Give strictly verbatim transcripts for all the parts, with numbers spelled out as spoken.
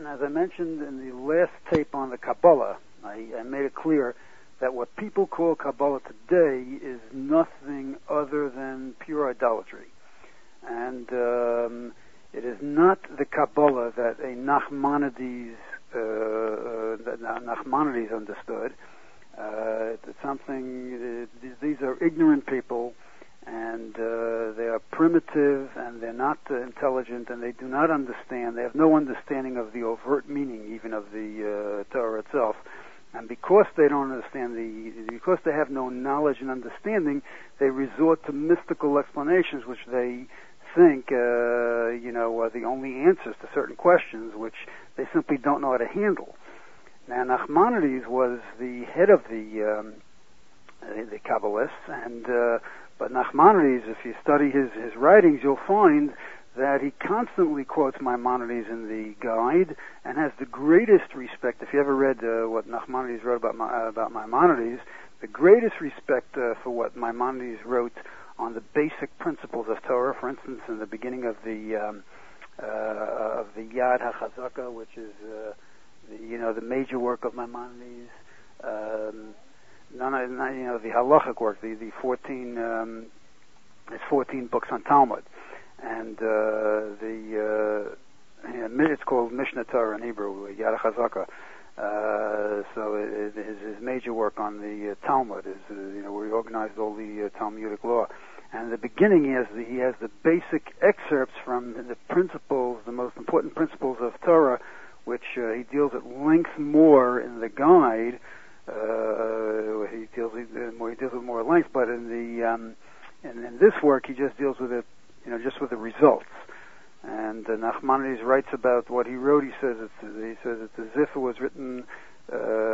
as I mentioned in the last tape on the Kabbalah, I, I made it clear that what people call Kabbalah today is nothing other than pure idolatry. And um, it is not the Kabbalah that a Nachmanides, uh, uh, that Nachmanides understood. Uh, it's something, uh, these are ignorant people, and uh, they are primitive, and they're not uh, intelligent, and they do not understand. They have no understanding of the overt meaning, even of the uh, Torah itself. And because they don't understand the, because they have no knowledge and understanding, they resort to mystical explanations, which they think, uh, you know, are the only answers to certain questions, which they simply don't know how to handle. Now, Nachmanides was the head of the um, the Kabbalists, and uh, but Nachmanides, if you study his his writings, you'll find that he constantly quotes Maimonides in the guide and has the greatest respect. If you ever read uh, what Nachmanides wrote about uh, about Maimonides, the greatest respect uh, for what Maimonides wrote on the basic principles of Torah. For instance, in the beginning of the um, uh, of the Yad HaChazaka, which is uh, the, you know the major work of Maimonides, um, none of you know the halachic work, the the fourteen um, it's fourteen books on Talmud. And uh, the uh, it's called Mishnah Torah in Hebrew, Yad HaChazaka. Uh, so it, it, his, his major work on the uh, Talmud is, uh, you know, where he organized all the uh, Talmudic law. And in the beginning, he has the, he has the basic excerpts from the principles, the most important principles of Torah, which uh, he deals at length more in the guide. Uh, he deals uh, more, he deals with more length, but in the um, in, in this work, he just deals with it. You know, just with the results. And uh, Nachmanides writes about what he wrote. He says it's, he says it's as if it was written, uh,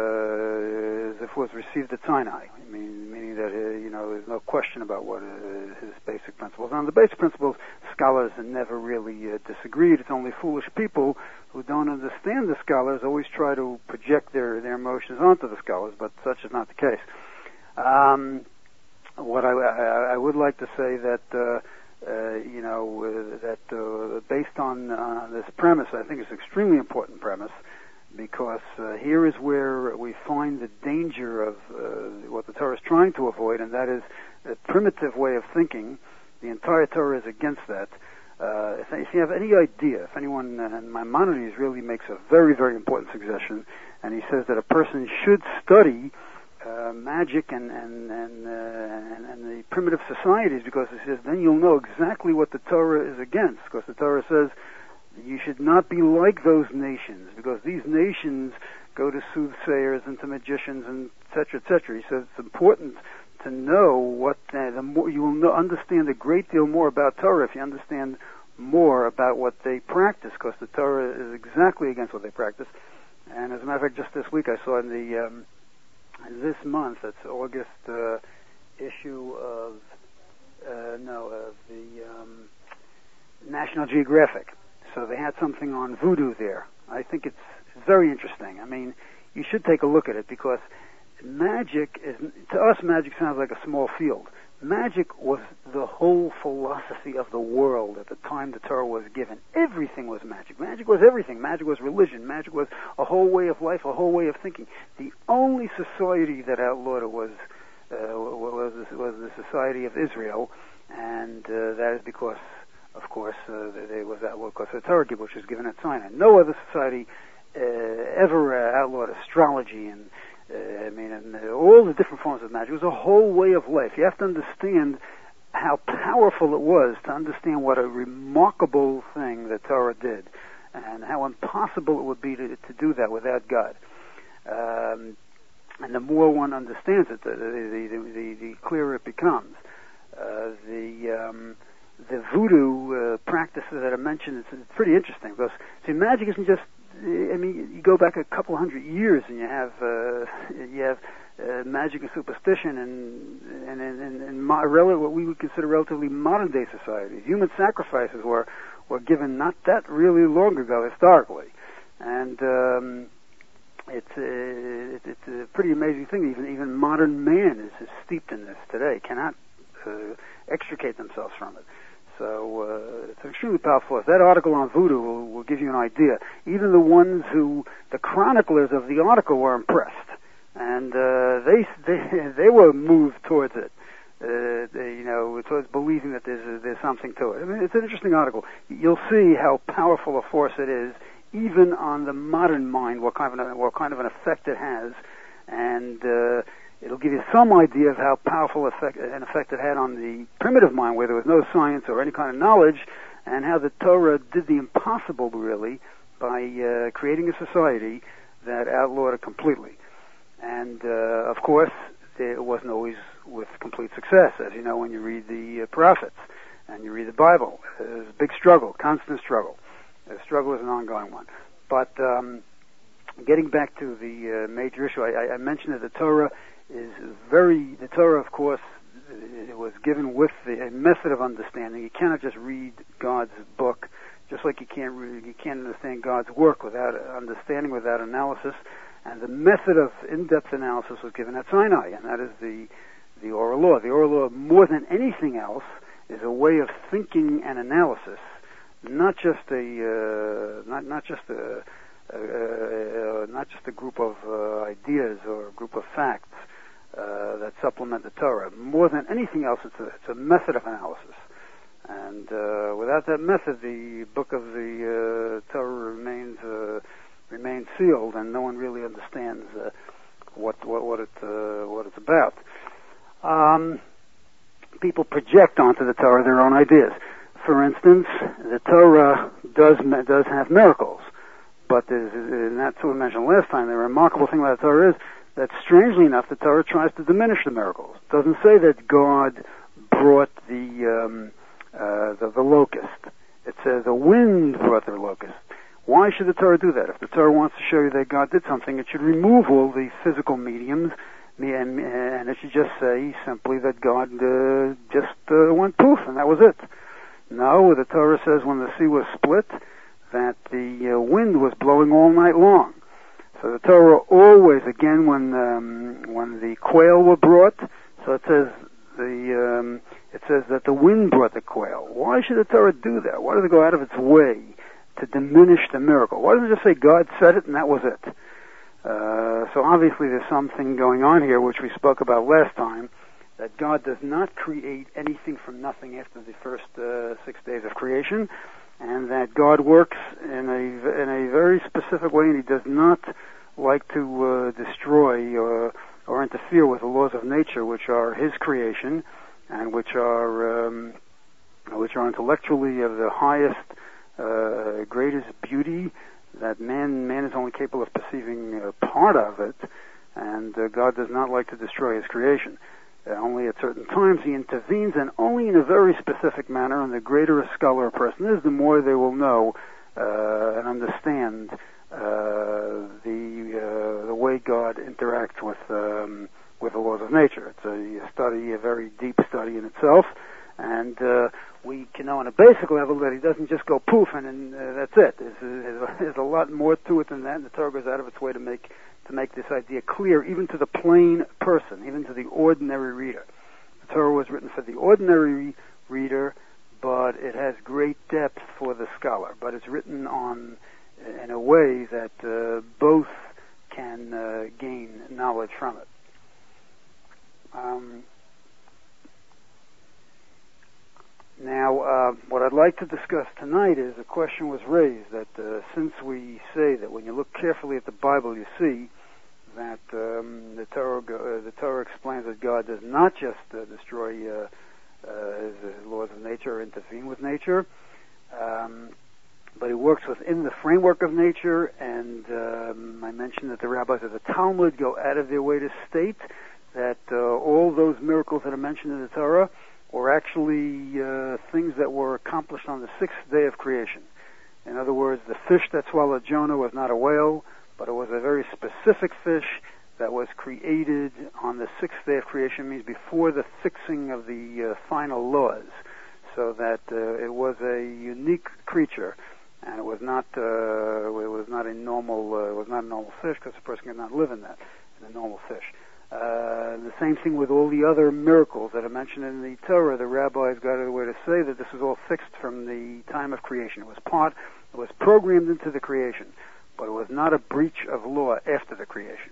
as if it was received at Sinai. I mean, meaning that uh, you know, there's no question about what uh, his basic principles. On the basic principles, scholars have never really uh, disagreed. It's only foolish people who don't understand the scholars always try to project their their emotions onto the scholars, but such is not the case. Um, what I, I, I would like to say that. Uh, Uh, you know, uh, that uh, based on uh, this premise, I think it's an extremely important premise, because uh, here is where we find the danger of uh, what the Torah is trying to avoid, and that is a primitive way of thinking. The entire Torah is against that. Uh, if, if you have any idea, if anyone, and Maimonides really makes a very, very important suggestion, and he says that a person should study Uh, magic and and and, uh, and and the primitive societies, because it says then you'll know exactly what the Torah is against. Because the Torah says you should not be like those nations, because these nations go to soothsayers and to magicians and et cetera, et cetera. He says it's important to know what uh, the more you will know, understand a great deal more about Torah if you understand more about what they practice, because the Torah is exactly against what they practice. And as a matter of fact, just this week I saw in the um, this month, it's August uh, issue of uh, no of the um, National Geographic. So they had something on voodoo there. I think it's very interesting. I mean, you should take a look at it, because magic is, to us, magic sounds like a small field. Magic was the whole philosophy of the world at the time the Torah was given. Everything was magic. Magic was everything. Magic was religion. Magic was a whole way of life, a whole way of thinking. The only society that outlawed it was uh, was, was the Society of Israel, and uh, that is because, of course, uh, it was outlawed because of the Torah, which was given at Sinai. No other society uh, ever uh, outlawed astrology and Uh, I mean, and uh, all the different forms of magic. It was a whole way of life. You have to understand how powerful it was to understand what a remarkable thing the Torah did, and how impossible it would be to, to do that without God. Um, and the more one understands it, the, the, the, the, the clearer it becomes. Uh, the um, the voodoo uh, practices that are mentioned, it's, it's pretty interesting, because, see, magic isn't just, I mean, you go back a couple hundred years and you have uh, you have uh, magic and superstition and and and, and, and mo- rel- what we would consider relatively modern day societies. Human sacrifices were were given not that really long ago historically, and um, it's uh, it, it's a pretty amazing thing. Even even modern man is, is steeped in this today. Cannot uh, extricate themselves from it. So uh, it's an extremely powerful force. That article on voodoo will, will give you an idea. Even the ones who, the chroniclers of the article were impressed, and uh, they, they they were moved towards it. Uh, they, you know, towards believing that there's there's something to it. I mean, it's an interesting article. You'll see how powerful a force it is, even on the modern mind. What kind of an, what kind of an effect it has, and uh, it'll give you some idea of how powerful effect, an effect it had on the primitive mind, where there was no science or any kind of knowledge, and how the Torah did the impossible, really, by uh, creating a society that outlawed it completely. And uh, of course, it wasn't always with complete success, as you know when you read the uh, prophets and you read the Bible. There's a big struggle, constant struggle. The struggle is an ongoing one. But um, getting back to the uh, major issue, I, I mentioned that the Torah is very, the Torah, of course, it was given with the, a method of understanding. You cannot just read God's book, just like you can't read, you can't understand God's work without understanding, without analysis. And the method of in-depth analysis was given at Sinai, and that is the the oral law. The oral law, more than anything else, is a way of thinking and analysis, not just a uh, not not just a uh, uh, not just a group of uh, ideas or a group of facts uh, that supplement the Torah. More than anything else, it's a, it's a method of analysis. And uh, without that method, the book of the uh, Torah remains uh, remains sealed, and no one really understands uh, what what what it uh, what it's about. Um, people project onto the Torah their own ideas. For instance, the Torah does does have miracles, but and that's what we mentioned last time. The remarkable thing about the Torah is that, strangely enough, the Torah tries to diminish the miracles. It doesn't say that God brought the um, uh, the, the locust. It says the wind brought the locust. Why should the Torah do that? If the Torah wants to show you that God did something, it should remove all the physical mediums, and, and it should just say simply that God uh, just uh, went poof, and that was it. No, the Torah says when the sea was split, that the uh, wind was blowing all night long. So the Torah always, again, when um, when the quail were brought, so it says the um, it says that the wind brought the quail. Why should the Torah do that? Why does it go out of its way to diminish the miracle? Why doesn't it just say God said it and that was it? Uh, so obviously there's something going on here, which we spoke about last time, that God does not create anything from nothing after the first uh, six days of creation, and that God works in a in a very specific way, and He does not like to uh, destroy or, or interfere with the laws of nature, which are His creation, and which are um, which are intellectually of the highest, uh, greatest beauty. That man man is only capable of perceiving a part of it, and uh, God does not like to destroy His creation. Uh, only at certain times He intervenes, and only in a very specific manner. And the greater a scholar a person is, the more they will know uh, and understand uh, the uh, the way God interacts with um, with the laws of nature. It's a study, a very deep study in itself, and uh, we can know on a basic level that He doesn't just go poof and, and uh, that's it. There's, there's, there's a lot more to it than that, and the Torah goes out of its way to make to make this idea clear, even to the plain person, even to the ordinary reader. The Torah was written for the ordinary reader, but it has great depth for the scholar. But it's written on in a way that uh, both can uh, gain knowledge from it. Um, now, uh, what I'd like to discuss tonight is a question was raised that uh, since we say that when you look carefully at the Bible, you see that um, the Torah uh, the Torah explains that God does not just uh, destroy uh, uh, his, his laws of nature or intervene with nature, um, but He works within the framework of nature. And um, I mentioned that the rabbis of the Talmud go out of their way to state that uh, all those miracles that are mentioned in the Torah were actually uh, things that were accomplished on the sixth day of creation. In other words, the fish that swallowed Jonah was not a whale, but it was a very specific fish that was created on the sixth day of creation, means before the fixing of the uh, final laws, so that uh, it was a unique creature, and it was not uh, it was not a normal uh, it was not a normal fish, because a person could not live in that in a normal fish. Uh, the same thing with all the other miracles that are mentioned in the Torah. The rabbis got a way to say that this was all fixed from the time of creation. It was part, it was programmed into the creation, but it was not a breach of law after the creation.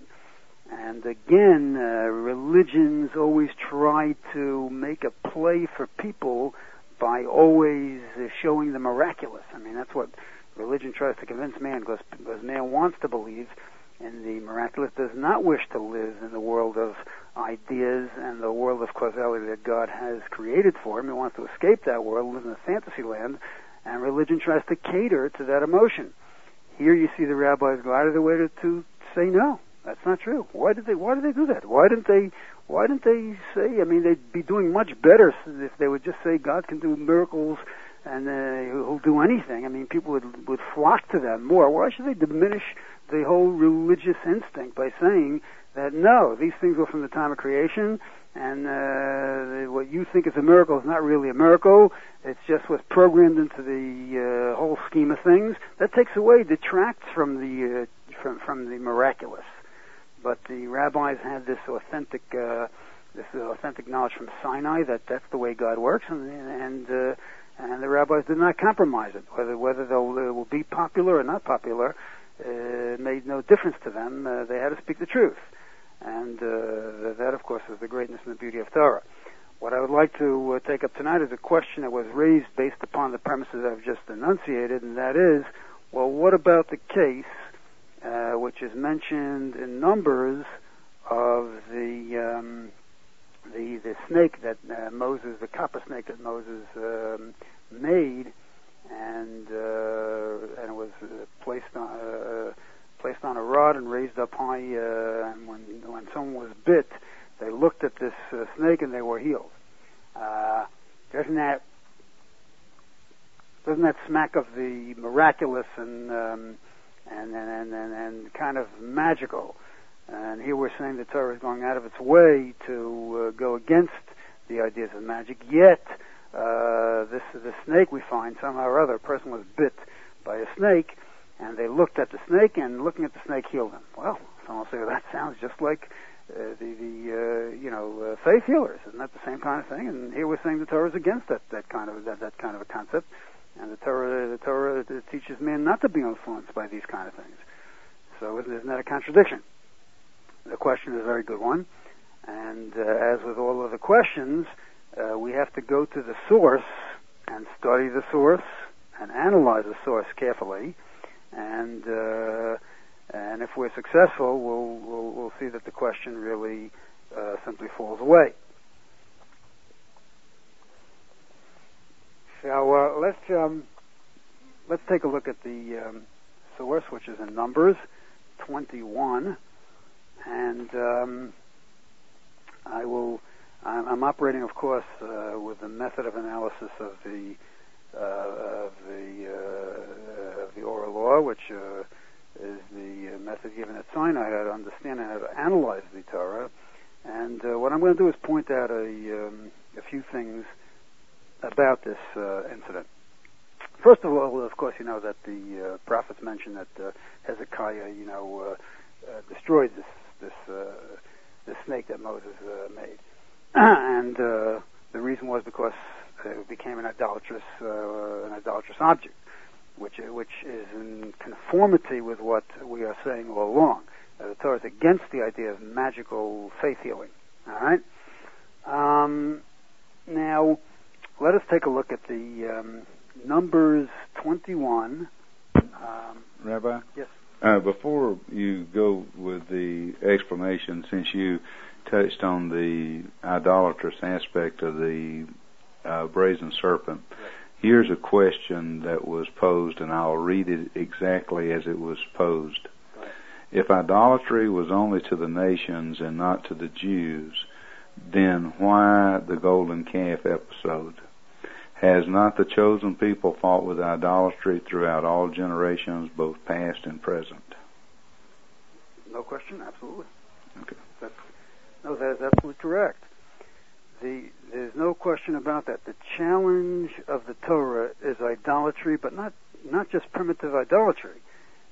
And again, uh, religions always try to make a play for people by always uh, showing the miraculous. I mean, that's what religion tries to convince man, because, because man wants to believe in the miraculous, does not wish to live in the world of ideas and the world of causality that God has created for him. He wants to escape that world, live in a fantasy land, and religion tries to cater to that emotion. Here you see the rabbis go out of their way to, to say no. That's not true. Why did they? Why did they do that? Why didn't they? Why didn't they say? I mean, they'd be doing much better if they would just say God can do miracles and uh, He'll do anything. I mean, people would would flock to them more. Why should they diminish the whole religious instinct by saying that no, these things were from the time of creation, and uh, what you think is a miracle is not really a miracle. It's just what's programmed into the uh, whole scheme of things. That takes away, detracts from the uh, from from the miraculous. But the rabbis had this authentic, uh, this authentic knowledge from Sinai that that's the way God works, and and uh, and the rabbis did not compromise it. Whether whether they'll uh, will be popular or not popular, uh, made no difference to them. Uh, they had to speak the truth, and uh, that, of course, is the greatness and the beauty of Torah. What I would like to uh, take up tonight is a question that was raised based upon the premises I've just enunciated, and that is, well, what about the case Uh, which is mentioned in Numbers of the um, the the snake that uh, Moses, the copper snake that Moses um, made, and uh, and it was uh, placed on uh, placed on a rod and raised up high. Uh, and when when someone was bit, they looked at this uh, snake and they were healed. Uh, doesn't that doesn't that smack of the miraculous and um, And, and and and kind of magical? And here we're saying the Torah is going out of its way to uh, go against the ideas of magic. Yet, uh, this the snake we find somehow or other, a person was bit by a snake, and they looked at the snake, and looking at the snake healed him. Well, someone will say, well, that sounds just like uh, the the uh, you know uh, faith healers. Isn't that the same kind of thing? And here we're saying the Torah is against that that kind of that that kind of a concept. And the Torah, the Torah teaches men not to be influenced by these kind of things. So isn't that a contradiction? The question is a very good one. And uh, as with all other questions, uh, we have to go to the source and study the source and analyze the source carefully. And uh, and if we're successful, we'll, we'll, we'll see that the question really uh, simply falls away. So uh, let's um, let's take a look at the um, source, which is in Numbers twenty-one, and um, I will. I'm, I'm operating, of course, uh, with the method of analysis of the uh, of the uh, of the oral law, which uh, is the method given at Sinai how to understand and how to analyze the Torah. And uh, what I'm going to do is point out a um, a few things about this uh, incident. First of all, of course, you know that the uh, prophets mentioned that uh, Hezekiah, you know, uh, uh, destroyed this this uh, this snake that Moses uh, made, and uh, the reason was because it became an idolatrous uh, an idolatrous object, which which is in conformity with what we are saying all along. Uh, the Torah is against the idea of magical faith healing. All right. Um, now. Let us take a look at the um, Numbers twenty-one. Um, Rabbi? Yes. Uh, before you go with the explanation, since you touched on the idolatrous aspect of the uh, brazen serpent, right. Here's a question that was posed, and I'll read it exactly as it was posed. Right. If idolatry was only to the nations and not to the Jews, then why the golden calf episode? Has not the chosen people fought with idolatry throughout all generations, both past and present? No question, absolutely. Okay. That's, no, that is absolutely correct. The, there's no question about that. The challenge of the Torah is idolatry, but not not just primitive idolatry.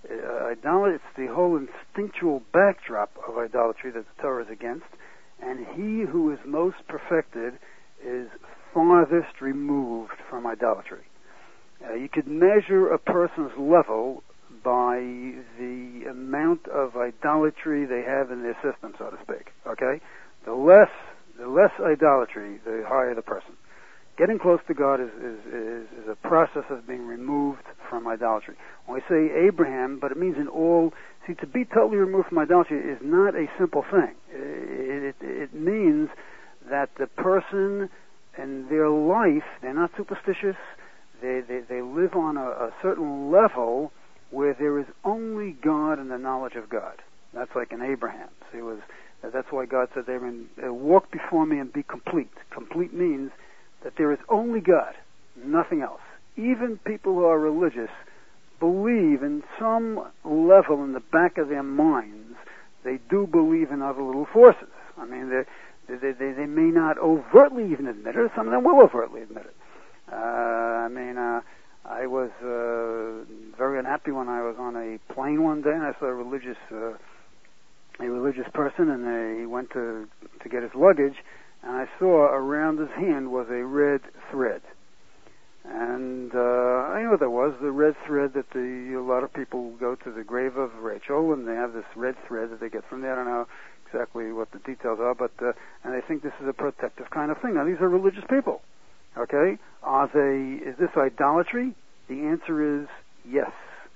Uh, idolatry, it's the whole instinctual backdrop of idolatry that the Torah is against, and he who is most perfected is farthest removed from idolatry. Uh, you could measure a person's level by the amount of idolatry they have in their system, so to speak. Okay? The less, the less idolatry, the higher the person. Getting close to God is, is, is, is a process of being removed from idolatry. When we say Abraham, but it means in all, see, to be totally removed from idolatry is not a simple thing. It, it, it means that the person in their life, they're not superstitious, they, they, they live on a, a certain level where there is only God and the knowledge of God. That's like in Abraham. See, it was, that's why God said, Abraham, walk before me and be complete. Complete means that there is only God, nothing else. Even people who are religious believe in some level in the back of their minds, they do believe in other little forces. I mean, they, they, they, they may not overtly even admit it, some of them will overtly admit it. Uh, I mean, uh, I was uh, very unhappy when I was on a plane one day and I saw a religious, uh, a religious person, and they, he went to, to get his luggage, and I saw around his hand was a red thread. And uh, I knew what that was, the red thread that the, a lot of people go to the grave of Rachel, and they have this red thread that they get from there. I don't know exactly what the details are, but uh, and they think this is a protective kind of thing. Now, these are religious people, okay? Are they, is this idolatry? The answer is yes.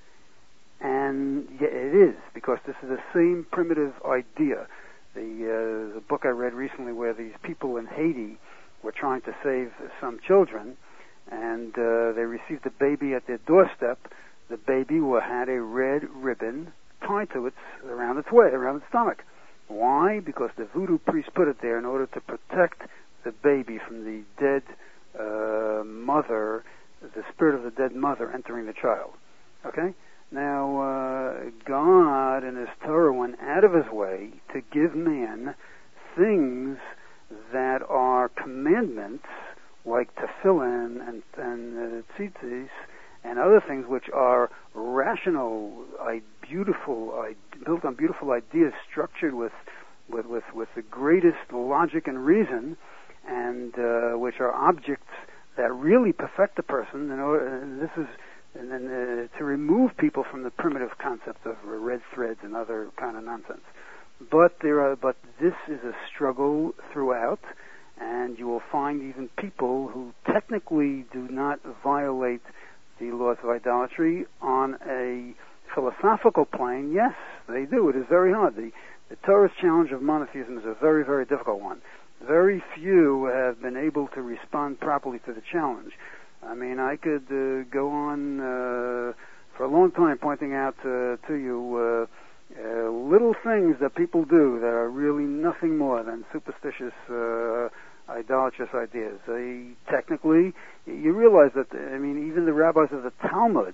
And yeah, it is, because this is the same primitive idea. The, uh, the book I read recently where these people in Haiti were trying to save some children, and uh, they received a baby at their doorstep. The baby had a red ribbon tied to its, around its way, around its stomach. Why? Because the voodoo priest put it there in order to protect the baby from the dead uh, mother, the spirit of the dead mother entering the child. Okay? Now, uh, God in His Torah went out of His way to give man things that are commandments, like tefillin and, and uh, tzitzis, and other things which are rational, I, beautiful, I, built on beautiful ideas, structured with, with, with, with the greatest logic and reason, and uh, which are objects that really perfect the person. You know, and this is and then uh, to remove people from the primitive concepts of red threads and other kind of nonsense. But there are, but this is a struggle throughout, and you will find even people who technically do not violate the laws of idolatry on a philosophical plane. Yes, they do. It is very hard. The, the Torah's challenge of monotheism is a very, very difficult one. Very few have been able to respond properly to the challenge. I mean, I could uh, go on uh, for a long time pointing out uh, to you uh, uh, little things that people do that are really nothing more than superstitious, uh, idolatrous ideas. They technically, you realize that, I mean, even the rabbis of the Talmud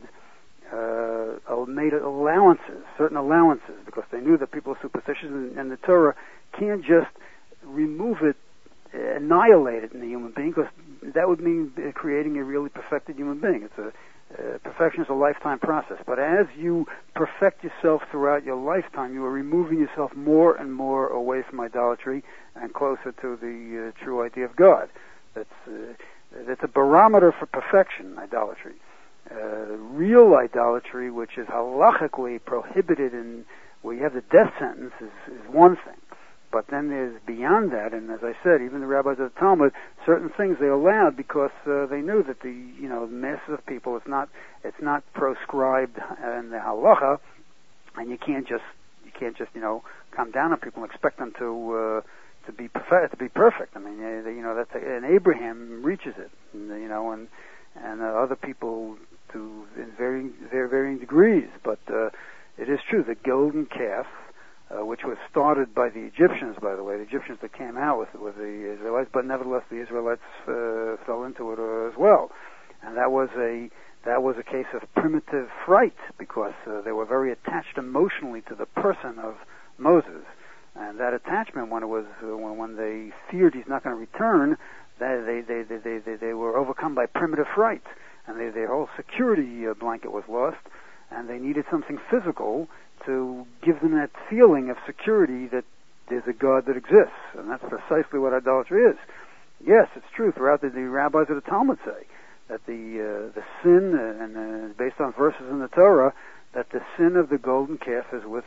uh, made allowances, certain allowances, because they knew that people are superstitious, and, and the Torah can't just remove it, annihilate it in the human being, because that would mean creating a really perfected human being. It's a uh, perfection is a lifetime process. But as you perfect yourself throughout your lifetime, you are removing yourself more and more away from idolatry and closer to the uh, true idea of God. That's uh, that's a barometer for perfection. Idolatry, uh, real idolatry, which is halachically prohibited in where you have the death sentence, is, is one thing. But then there's beyond that, and as I said, even the rabbis of the Talmud, certain things they allowed because uh, they knew that the you know the masses of people, it's not it's not proscribed in the halacha, and you can't just you can't just you know come down on people and expect them to uh, to be perfect to be perfect. I mean, they, you know that's a, and Abraham reaches it, and, you know, and and uh, other people to in varying very varying degrees. But uh, it is true the golden calf. Uh, which was started by the Egyptians, by the way, the Egyptians that came out with with the Israelites, but nevertheless the Israelites uh, fell into it uh, as well, and that was a that was a case of primitive fright because uh, they were very attached emotionally to the person of Moses, and that attachment, when it was uh, when, when they feared he's not going to return, they they, they they they they were overcome by primitive fright, and they, their whole security uh, blanket was lost. and they needed something physical to give them that feeling of security that there's a God that exists, and that's precisely what idolatry is. Yes, it's true. Throughout the, the rabbis of the Talmud say that the uh, the sin, uh, and uh, based on verses in the Torah, that the sin of the golden calf is with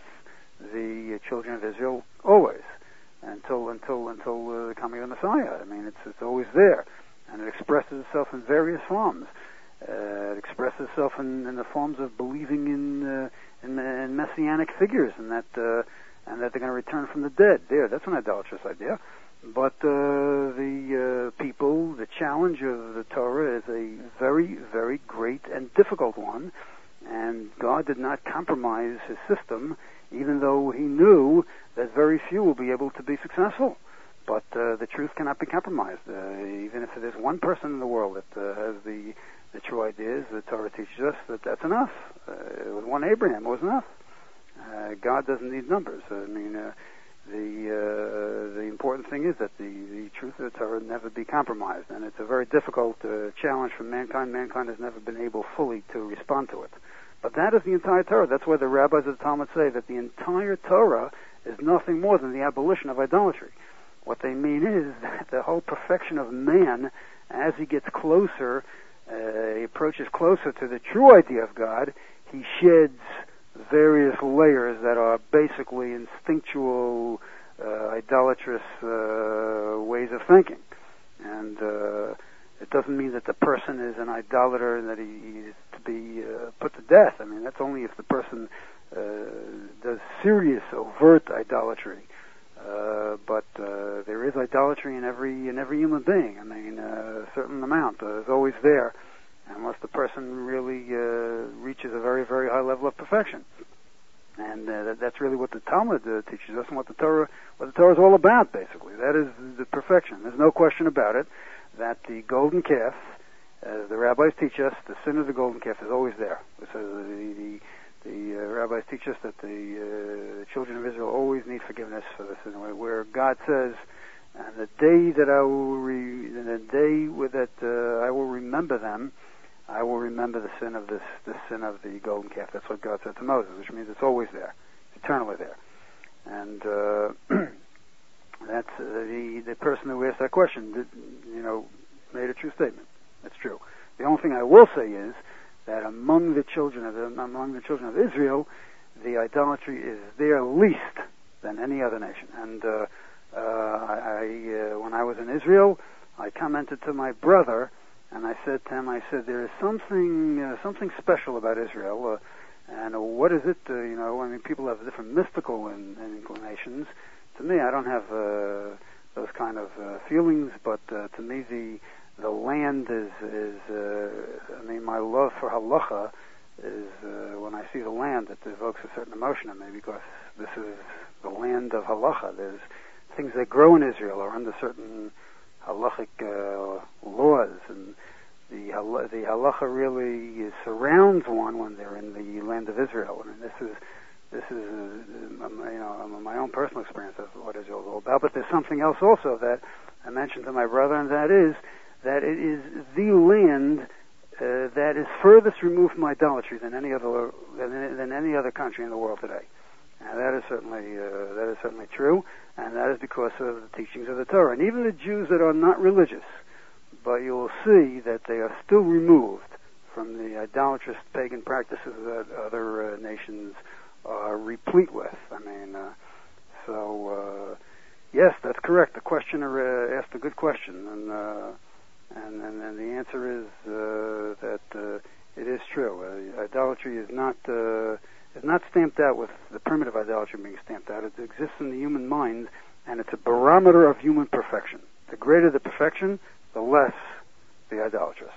the uh, children of Israel always, until until until uh, the coming of the Messiah. I mean, it's it's always there, and it expresses itself in various forms. Uh, it expresses itself in, in the forms of believing in uh, in, in messianic figures, and that uh, and that they're going to return from the dead. There, that's an idolatrous idea. But uh, the uh, people, the challenge of the Torah is a very, very great and difficult one, and God did not compromise his system, even though he knew that very few will be able to be successful. But uh, the truth cannot be compromised. Uh, even if there's one person in the world that uh, has the, the true ideas, the Torah teaches us that that's enough. Uh, with one Abraham, it was enough. Uh, God doesn't need numbers. I mean, uh, the uh, the important thing is that the, the truth of the Torah never be compromised, and it's a very difficult uh, challenge for mankind. Mankind has never been able fully to respond to it. But that is the entire Torah. That's why the rabbis of the Talmud say that the entire Torah is nothing more than the abolition of idolatry. What they mean is that the whole perfection of man, as he gets closer, uh, he approaches closer to the true idea of God, he sheds various layers that are basically instinctual, uh, idolatrous uh, ways of thinking. And uh, it doesn't mean that the person is an idolater and that he, he is to be uh, put to death. I mean, that's only if the person uh, does serious, overt idolatry. Uh, but uh, there is idolatry in every in every human being. I mean, uh, a certain amount uh, is always there, unless the person really uh, reaches a very, very high level of perfection. And uh, that, that's really what the Talmud uh, teaches us, and what the Torah, what the Torah is all about, basically. That is the perfection. There's no question about it that the golden calf, as the rabbis teach us, the sin of the golden calf is always there. So the the, the uh, rabbis teach us that the uh, children of Israel always need forgiveness for the sin, where God says, "And the day that I will, re- the day with that uh, I will remember them, I will remember the sin of this, the sin of the golden calf." That's what God said to Moses, which means it's always there, eternally there. And uh, that's uh, the the person who asked that question, did, you know, made a true statement. That's true. The only thing I will say is that among the children of among the children of Israel, the idolatry is there least than any other nation. And uh, uh, I, I uh, when I was in Israel, I commented to my brother. And I said to him, I said, there is something uh, something special about Israel, uh, and uh, what is it? Uh, you know, I mean, people have different mystical in, in inclinations. To me, I don't have uh, those kind of uh, feelings, but uh, to me, the the land is is. Uh, I mean, my love for halacha is uh, when I see the land, it evokes a certain emotion in me, because this is the land of halacha. There's things that grow in Israel are under certain halachic uh, laws, and the hal- the halacha really surrounds one when they're in the land of Israel. I mean, this is this is uh, you know my own personal experience of what Israel is all about. But there's something else also that I mentioned to my brother, and that is that it is the land uh, that is furthest removed from idolatry than any other than, than any other country in the world today. And that is certainly uh, that is certainly true, and that is because of the teachings of the Torah. And even the Jews that are not religious, but you will see that they are still removed from the idolatrous pagan practices that other uh, nations are replete with. I mean, uh, so uh, yes, that's correct. The questioner uh, asked a good question, and uh, and, and and the answer is uh, that uh, it is true. Uh, idolatry is not. Uh, is not stamped out with the primitive idolatry being stamped out. It exists in the human mind, and it's a barometer of human perfection. The greater the perfection, the less the idolatrous.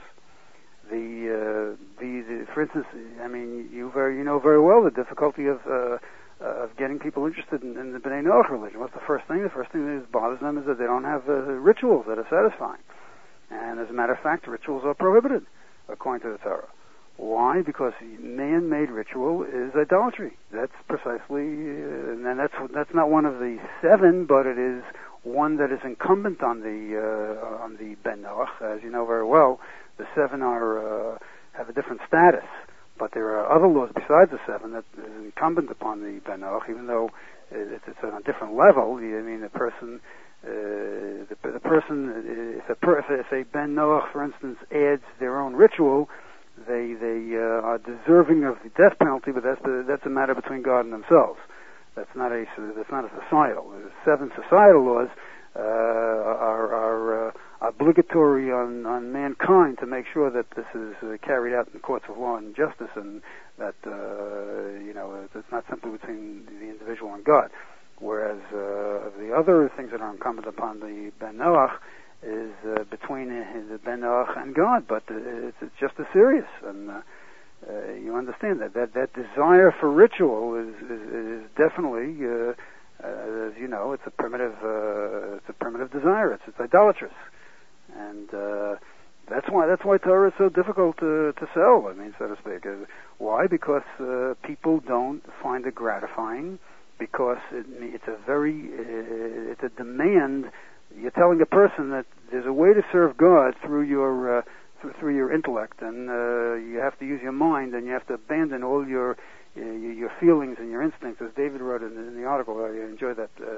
The, uh, the, the for instance, I mean, you very, you know very well the difficulty of uh, of getting people interested in, in the B'nai Noach religion. What's the first thing? The first thing that bothers them is that they don't have uh, rituals that are satisfying. And as a matter of fact, rituals are prohibited according to the Torah. Why? Because man-made ritual is idolatry. That's precisely, uh, and that's that's not one of the seven, but it is one that is incumbent on the uh, on the Ben Noach. As you know very well, the seven are uh, have a different status, But there are other laws besides the seven that is incumbent upon the Ben Noach, even though it's, it's on a different level. I mean, the person, uh, the, the person, if a, per, if a Ben Noach, for instance, adds their own ritual, they they uh, are deserving of the death penalty. But that's the, that's a matter between God and themselves. That's not a that's not a societal. The seven societal laws uh, are, are uh, obligatory on, on mankind to make sure that this is uh, carried out in courts of law and justice, and that uh, you know it's not simply between the individual and God. Whereas uh, the other things that are incumbent upon the Ben Noach is uh, between the Ben Noach and God, but uh, it's, it's just as serious. And uh, uh, you understand that that that desire for ritual is is, is definitely. Uh, Uh, as you know, it's a primitive, uh, it's a primitive desire. It's, it's idolatrous, and uh, that's why that's why Torah is so difficult to, to sell. I mean, so to speak. Uh, why? Because uh, people don't find it gratifying. Because it, it's a very, uh, it's a demand. You're telling a person that there's a way to serve God through your uh, through, through your intellect, and uh, you have to use your mind, and you have to abandon all your your feelings and your instincts, as David wrote in, in the article. I enjoyed that uh,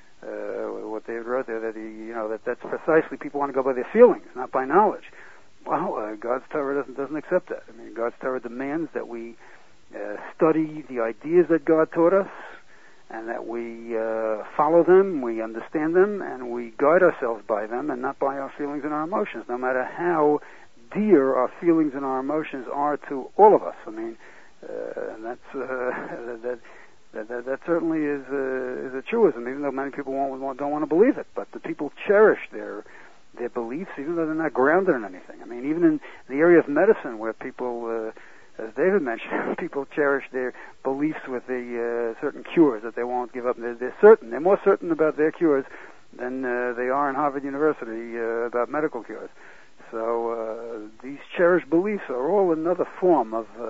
uh, what David wrote there. That he, you know, that that's precisely people want to go by their feelings, not by knowledge. Well, uh, God's Torah doesn't doesn't accept that. I mean, God's Torah demands that we uh, study the ideas that God taught us, and that we uh, follow them, we understand them, and we guide ourselves by them, and not by our feelings and our emotions, no matter how dear our feelings and our emotions are to all of us. I mean. Uh, and that's uh, that, that, that that certainly is uh, is a truism, even though many people won't, won't, don't want to believe it. But the people cherish their their beliefs, even though they're not grounded in anything. I mean, even in the area of medicine, where people, uh, as David mentioned, people cherish their beliefs with the uh, certain cures that they won't give up. They're, they're certain. They're more certain about their cures than uh, they are in Harvard University uh, about medical cures. So uh, these cherished beliefs are all another form of uh,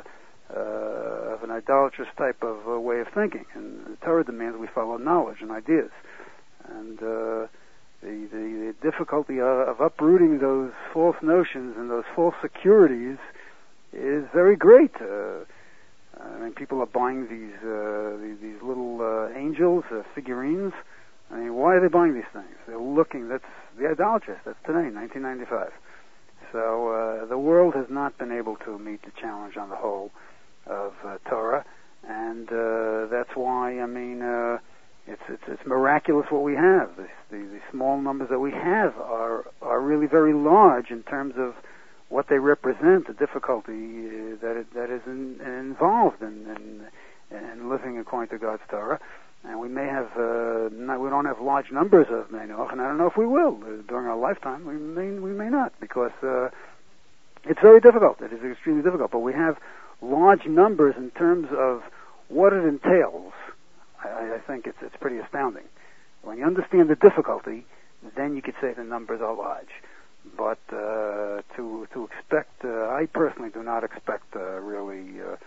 Uh, of an idolatrous type of uh, way of thinking, and the Torah demands we follow knowledge and ideas, and uh, the, the the difficulty of, of uprooting those false notions and those false securities is very great. Uh, I mean, people are buying these uh, these, these little uh, angels, uh, figurines. I mean, why are they buying these things? They're looking. That's the idolatrous. That's today, nineteen ninety-five. So uh, the world has not been able to meet the challenge on the whole of uh, Torah, and uh, that's why, I mean, uh, it's, it's it's miraculous what we have. The, the, the small numbers that we have are are really very large in terms of what they represent, the difficulty uh, that it, that is in, involved in, in in living according to God's Torah. And we may have uh, not, we don't have large numbers of Menoch, and I don't know if we will uh, during our lifetime. We may we may not, because uh, it's very difficult. It is extremely difficult, but we have large numbers in terms of what it entails. I, I think it's it's pretty astounding. When you understand the difficulty, then you could say the numbers are large. But uh, to to expect, uh, I personally do not expect uh, really uh,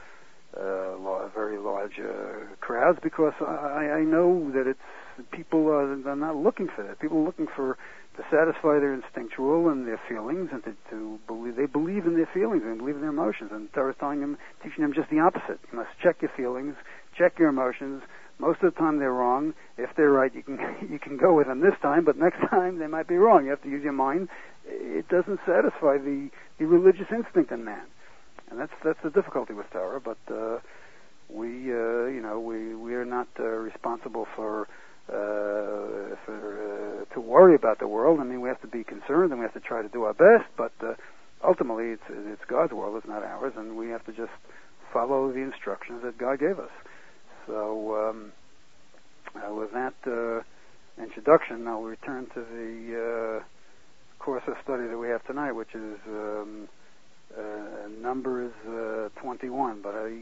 uh, very large uh, crowds, because I, I know that it's people are they're not looking for that. People are looking for to satisfy their instinctual and their feelings, and to, to believe they believe in their feelings and believe in their emotions. And Torah is telling them, teaching them just the opposite. You must check your feelings, check your emotions. Most of the time they're wrong. If they're right, you can you can go with them this time, but next time they might be wrong. You have to use your mind. It doesn't satisfy the, the religious instinct in man, and that's that's the difficulty with Torah. But uh, we uh, you know we we are not uh, responsible for. Uh, for, uh, to worry about the world. I mean, we have to be concerned, and we have to try to do our best, but uh, ultimately it's, it's God's world, it's not ours, and we have to just follow the instructions that God gave us. So um, uh, with that uh, introduction, I'll return to the uh, course of study that we have tonight, which is um, uh, Numbers uh, twenty-one. But I,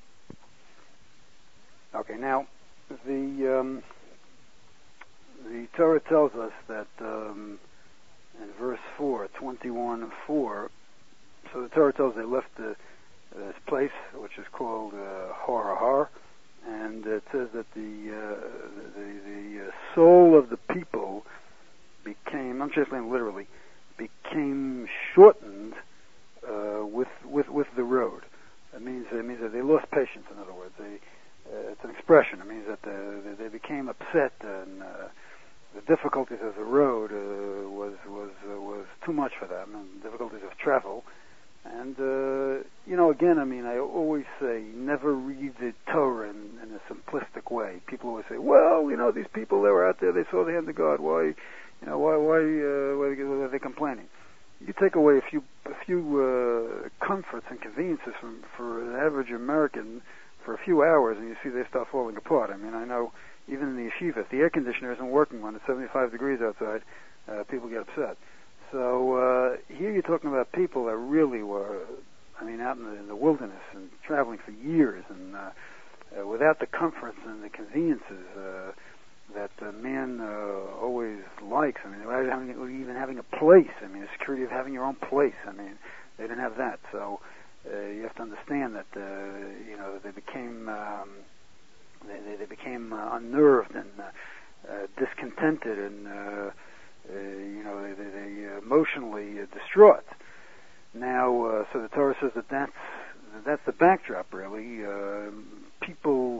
uh, okay, now the um, The Torah tells us that um, in verse four, twenty-one four, so the Torah tells us they left the, this place, which is called uh, Har Har, and it says that the uh, the, the uh, soul of the people became, I'm translating literally, became shortened uh, with, with with the road. It means it means that they lost patience. In other words, they, uh, it's an expression. It means that uh, they became upset, and uh, the difficulties of the road uh, was was uh, was too much for them, and difficulties of travel. And uh, you know, again, I mean, I always say, never read the Torah in, in a simplistic way. People always say, well, you know, these people that were out there, they saw the hand of God. Why, you know, why why uh, why are they complaining? You take away a few a few uh, comforts and conveniences from for an average American for a few hours, and you see they start falling apart. I mean, I know even in the yeshiva, if the air conditioner isn't working when it's seventy-five degrees outside, uh, people get upset. So uh, here you're talking about people that really were, I mean, out in the, in the wilderness and traveling for years, and uh, uh, without the comforts and the conveniences uh, that uh, man uh, always likes. I mean, without having, even having a place. I mean, the security of having your own place. I mean, they didn't have that. So uh, you have to understand that uh, you know they became um, they, they became uh, unnerved and uh, uh, discontented and uh, uh, you know they, they, they emotionally uh, distraught. Now, uh, so the Torah says that that's that's the backdrop, really. Uh, people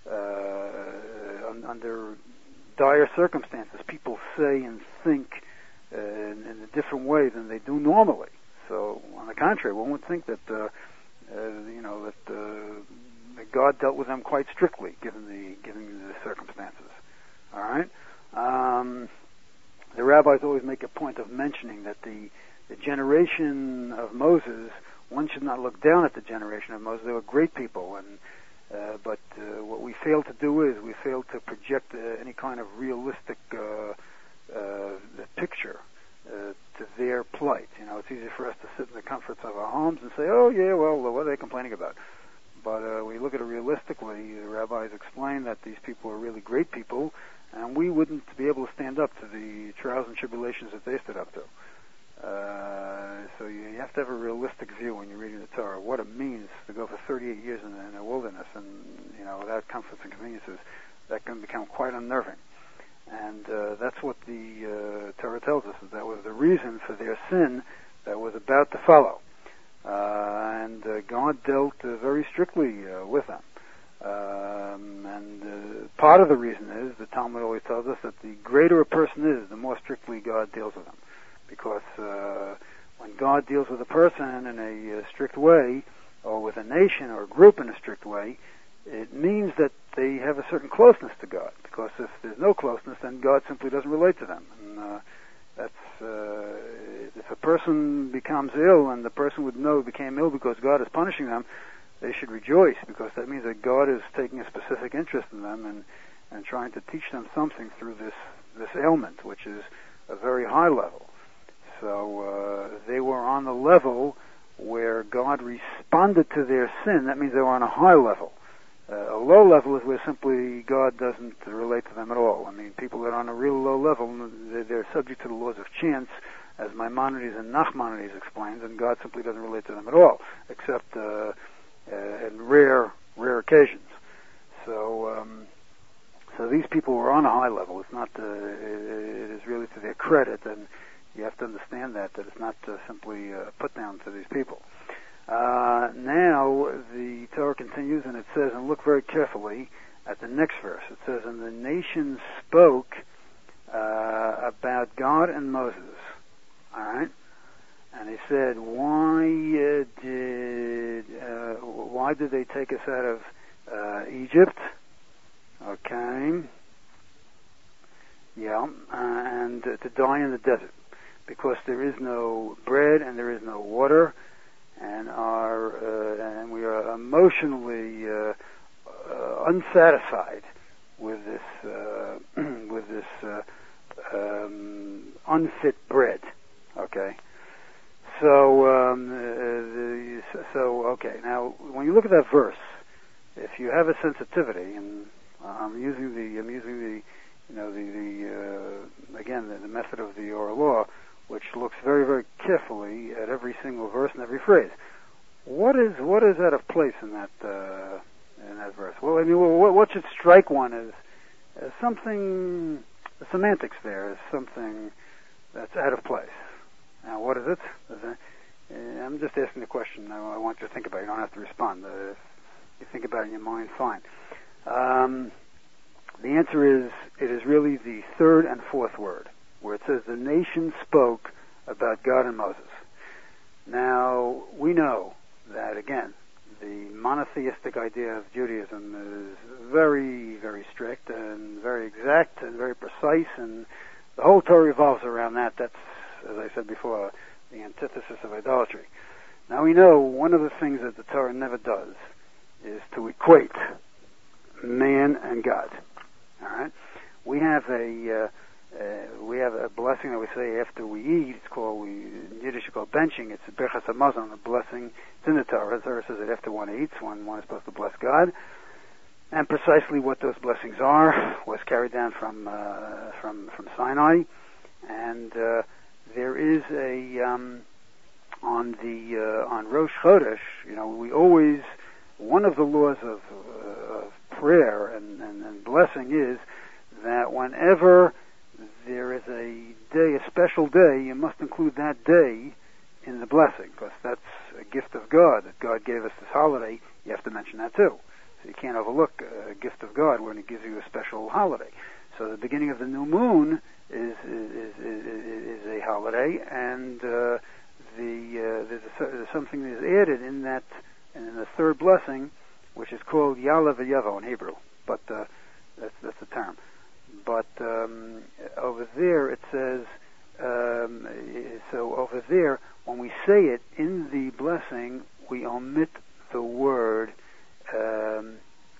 uh, under dire circumstances, people say and think uh, in, in a different way than they do normally. So, on the contrary, one would think that uh, uh, you know that, uh, that God dealt with them quite strictly, given the given the circumstances. All right. Um, the rabbis always make a point of mentioning that the, the generation of Moses, one should not look down at the generation of Moses. They were great people, and Uh, but uh, what we fail to do is we fail to project uh, any kind of realistic uh, uh, picture uh, to their plight. You know, it's easy for us to sit in the comforts of our homes and say, "Oh yeah, well, what are they complaining about?" But uh, we look at it realistically. The rabbis explain that these people are really great people, and we wouldn't be able to stand up to the trials and tribulations that they stood up to. Uh, so you, you have to have a realistic view when you're reading the Torah, what it means to go for thirty-eight years in, in a wilderness, and you know, without comforts and conveniences. That can become quite unnerving. And uh, that's what the uh, Torah tells us, that, that was the reason for their sin that was about to follow. Uh, and uh, God dealt uh, very strictly uh, with them. Um, and uh, part of the reason is, the Talmud always tells us, that the greater a person is, the more strictly God deals with them. Because uh, when God deals with a person in a, a strict way, or with a nation or a group in a strict way, it means that they have a certain closeness to God. Because if there's no closeness, then God simply doesn't relate to them. And uh, that's uh, if a person becomes ill, and the person would know became ill because God is punishing them, they should rejoice, because that means that God is taking a specific interest in them and, and trying to teach them something through this this ailment, which is a very high level. So uh, they were on the level where God responded to their sin. That means they were on a high level. Uh, a low level is where simply God doesn't relate to them at all. I mean, people that are on a real low level, they're, they're subject to the laws of chance, as Maimonides and Nachmanides explains, and God simply doesn't relate to them at all, except uh, uh, in rare, rare occasions. So, um, so these people were on a high level. It's not. Uh, it is really to their credit, and you have to understand that, that it's not uh, simply uh, put down to these people. Uh, now, the Torah continues, and it says, and look very carefully at the next verse. It says, and the nations spoke uh, about God and Moses. All right? And he said, why uh, did uh, why did they take us out of uh, Egypt? Okay. Yeah, uh, and uh, to die in the desert. Because there is no bread and there is no water, and our uh, and we are emotionally uh, uh, unsatisfied with this uh, with this uh, um, unfit bread. Okay, so um, uh, the, so okay. Now, when you look at that verse, if you have a sensitivity, and I'm using the I'm using the you know the the uh, again the, the method of the oral law, which looks very, very carefully at every single verse and every phrase. What is what is out of place in that uh, in that verse? Well, I mean, what, what should strike one as, as something? The semantics there is something that's out of place. Now, what is it? Is it uh, I'm just asking the question. I, I want you to think about it. You don't have to respond. Uh, if you think about it in your mind, fine. Um, the answer is, it is really the third and fourth word, where it says the nation spoke about God and Moses. Now, we know that, again, the monotheistic idea of Judaism is very, very strict and very exact and very precise, and the whole Torah revolves around that. That's, as I said before, the antithesis of idolatry. Now, we know one of the things that the Torah never does is to equate man and God. All right? We have a... Uh, Uh, we have a blessing that we say after we eat. It's called, we, in Yiddish, it's called benching. It's a Birchas HaMazon, a blessing. It's in the Torah. The Torah says that after one eats, one, one is supposed to bless God. And precisely what those blessings are was carried down from uh, from from Sinai. And uh, there is a um, on the uh, on Rosh Chodesh. You know, we always, one of the laws of, uh, of prayer and, and, and blessing is that whenever there is a day, a special day, you must include that day in the blessing, because that's a gift of God, that God gave us this holiday. You have to mention that too. So you can't overlook a gift of God when He gives you a special holiday. So the beginning of the new moon is is is, is a holiday, and uh, the uh, there's, a, there's something that is added in that, in the third blessing, which is called Ya'aleh V'Yavo in Hebrew, but uh, that's that's the term. But um, over there it says, um, so over there, when we say it in the blessing, we omit the word, um,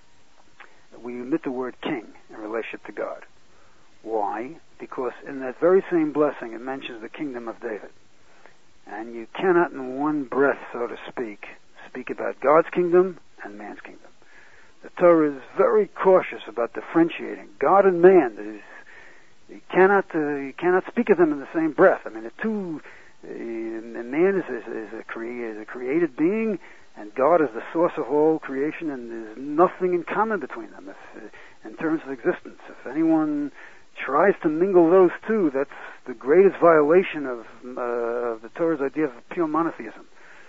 we omit the word king in relationship to God. Why? Because in that very same blessing it mentions the kingdom of David. And you cannot in one breath, so to speak, speak about God's kingdom and man's kingdom. The Torah is very cautious about differentiating God and man. Is, you cannot uh, you cannot speak of them in the same breath. I mean, the two, uh, man is, is, is, a crea- is a created being, and God is the source of all creation, and there's nothing in common between them if, uh, in terms of existence. If anyone tries to mingle those two, that's the greatest violation of, uh, of the Torah's idea of pure monotheism.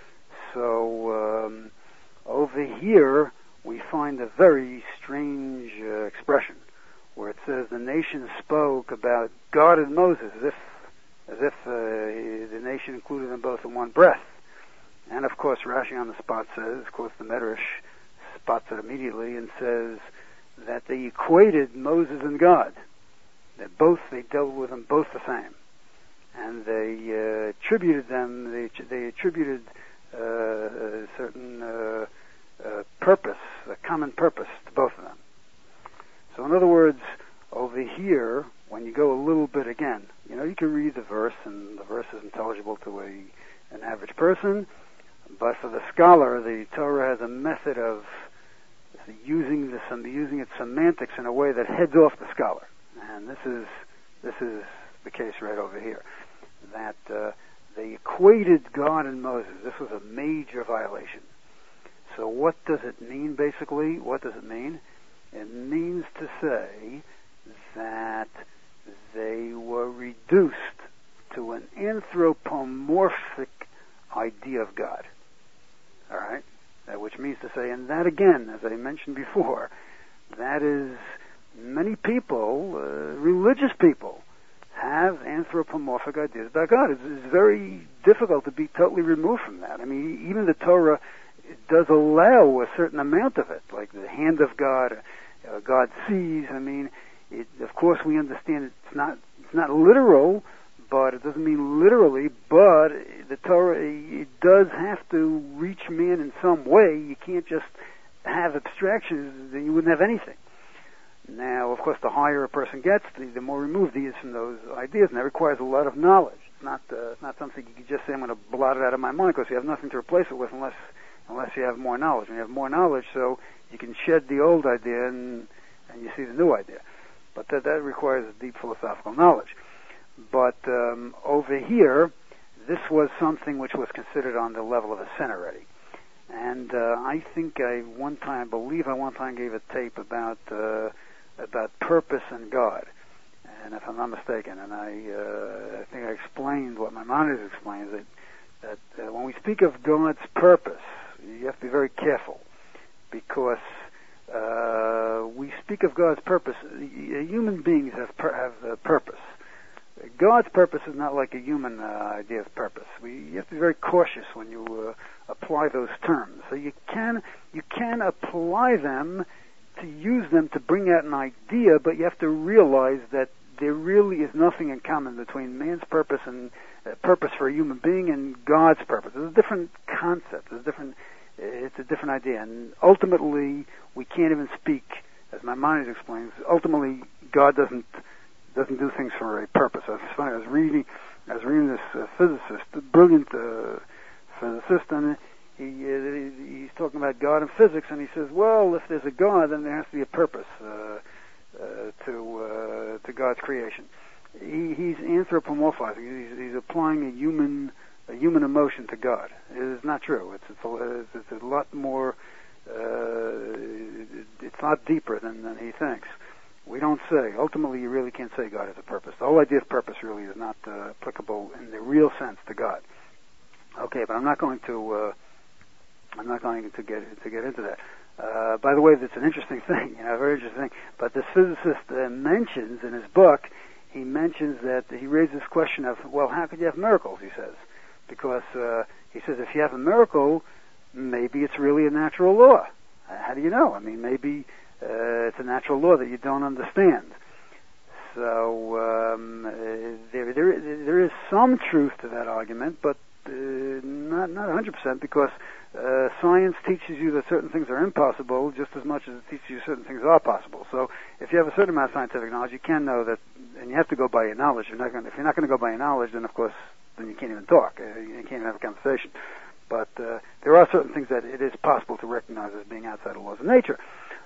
So um, over here, we find a very strange uh, expression where it says the nation spoke about God and Moses as if as if uh, the nation included them both in one breath. And of course Rashi on the spot says, of course the Medrash spots it immediately and says that they equated Moses and God. That both, they dealt with them both the same. And they uh, attributed them, they, they attributed uh, a certain uh, Uh, purpose, a common purpose to both of them. So in other words, over here, when you go a little bit again, you know, you can read the verse, and the verse is intelligible to a an average person, but for the scholar, the Torah has a method of using the using its semantics in a way that heads off the scholar, and this is this is the case right over here. That uh, they equated God and Moses. This was a major violation. So what does it mean, basically? What does it mean? It means to say that they were reduced to an anthropomorphic idea of God. All right? Uh, which means to say, and that again, as I mentioned before, that is, many people, uh, religious people, have anthropomorphic ideas about God. It's, it's very difficult to be totally removed from that. I mean, even the Torah, it does allow a certain amount of it, like the hand of God, uh, God sees. I mean, it, of course we understand it's not it's not literal, but it doesn't mean literally. But the Torah, it does have to reach man in some way. You can't just have abstractions; then you wouldn't have anything. Now, of course, the higher a person gets, the, the more removed he is from those ideas, and that requires a lot of knowledge. It's not uh, it's not something you can just say, I'm going to blot it out of my mind, because you have nothing to replace it with unless unless you have more knowledge. And you have more knowledge, so you can shed the old idea and and you see the new idea. But that, that requires deep philosophical knowledge. But um, over here, this was something which was considered on the level of a sin already. And uh, I think I one time, I believe I one time gave a tape about uh, about purpose and God. And if I'm not mistaken, and I, uh, I think I explained what my Maimonides explains, that that uh, when we speak of God's purpose, you have to be very careful, because uh, we speak of God's purpose. Human beings have per- have a purpose. God's purpose is not like a human uh, idea of purpose. We, you have to be very cautious when you uh, apply those terms. So you can you can apply them to use them to bring out an idea, but you have to realize that there really is nothing in common between man's purpose and uh, purpose for a human being and God's purpose. There's a different concept. There's a different. It's a different idea, and ultimately we can't even speak, as Maimonides explains. Ultimately, God doesn't. doesn't do things for a purpose. It's funny, I was reading, I was reading this uh, physicist, a brilliant uh, physicist, and he, uh, he's talking about God and physics, and he says, well, if there's a God, then there has to be a purpose uh, uh, to uh, to God's creation. He, he's anthropomorphizing. He's, he's applying a human a human emotion to God. It is not true. It's it's a, it's a lot more. Uh, it's a lot deeper than, than he thinks. We don't say. Ultimately, you really can't say God has a purpose. The whole idea of purpose really is not uh, applicable in the real sense to God. Okay, but I'm not going to. Uh, I'm not going to get to get into that. Uh, by the way, that's an interesting thing. You know, a very interesting thing. But this physicist uh, mentions in his book, he mentions that he raises this question of, well, how could you have miracles? He says, because uh, he says if you have a miracle, maybe it's really a natural law. How do you know? I mean, maybe. Uh, it's a natural law that you don't understand. So um, uh, there, there, there is some truth to that argument, but uh, not not one hundred percent, because uh, science teaches you that certain things are impossible just as much as it teaches you certain things are possible. So if you have a certain amount of scientific knowledge, you can know that, and you have to go by your knowledge. You're not going. If you're not going to go by your knowledge, then of course, then you can't even talk. Uh, you can't even have a conversation. But uh, there are certain things that it is possible to recognize as being outside the laws of nature.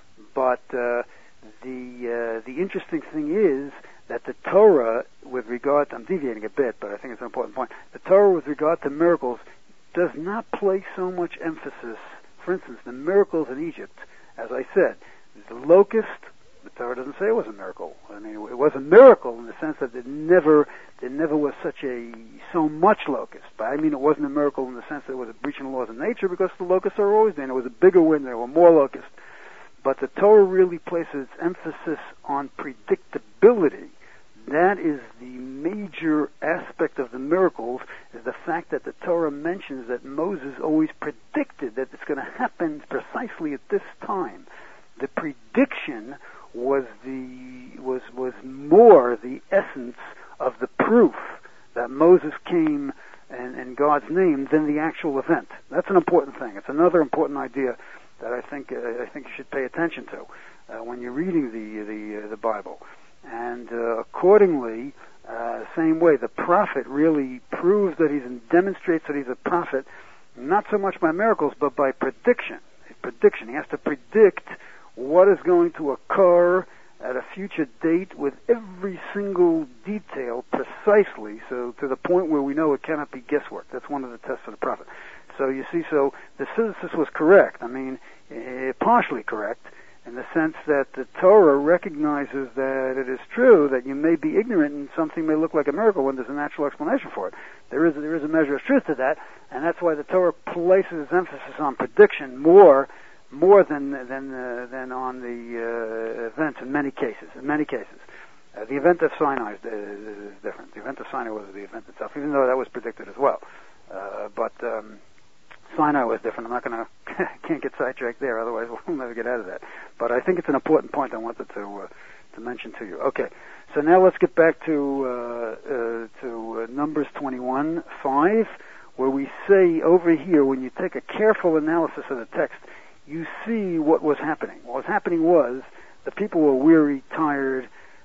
But uh, the uh, the interesting thing is that the Torah, with regard to, I'm deviating a bit, but I think it's an important point, the Torah with regard to miracles does not place so much emphasis. For instance, the miracles in Egypt, as I said, the locust, the Torah doesn't say it was a miracle. I mean, it was a miracle in the sense that it never, there never was such a, so much locust. But I mean, it wasn't a miracle in the sense that it was a breach in the laws of nature, because the locusts are always there. And it was a bigger wind, there were more locusts. But the Torah really places its emphasis on predictability. That is the major aspect of the miracles, is the fact that the Torah mentions that Moses always predicted that it's going to happen precisely at this time. The prediction was the was was more the essence of the proof that Moses came in, in God's name than the actual event. That's an important thing. It's another important idea that I think uh, I think you should pay attention to uh, when you're reading the the uh, the Bible. And uh, accordingly, uh, same way, the prophet really proves that he's and demonstrates that he's a prophet, not so much by miracles, but by prediction. Prediction. He has to predict what is going to occur at a future date with every single detail precisely, so to the point where we know it cannot be guesswork. That's one of the tests of the prophet. So you see, so the physicist was correct. I mean, uh, partially correct, in the sense that the Torah recognizes that it is true that you may be ignorant and something may look like a miracle when there's a natural explanation for it. There is there is a measure of truth to that, and that's why the Torah places emphasis on prediction more more than than uh, than on the uh, events in many cases. In many cases, uh, the event of Sinai is, is different. The event of Sinai was the event itself, even though that was predicted as well. Uh, but um, Sinai was different. I'm not going to, can't get sidetracked there, otherwise we'll never get out of that. But I think it's an important point I wanted to uh, to mention to you. Okay, so now let's get back to uh, uh, to uh, Numbers twenty-one five, where we say over here, when you take a careful analysis of the text, you see what was happening. What was happening was the people were weary, tired,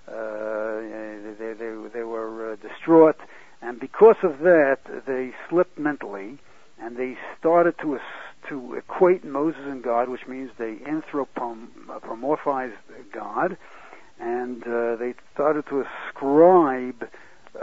uh, they, they, they were uh, distraught, and because of that, they slipped mentally. And they started to to equate Moses and God, which means they anthropomorphized God, and uh, they started to ascribe uh,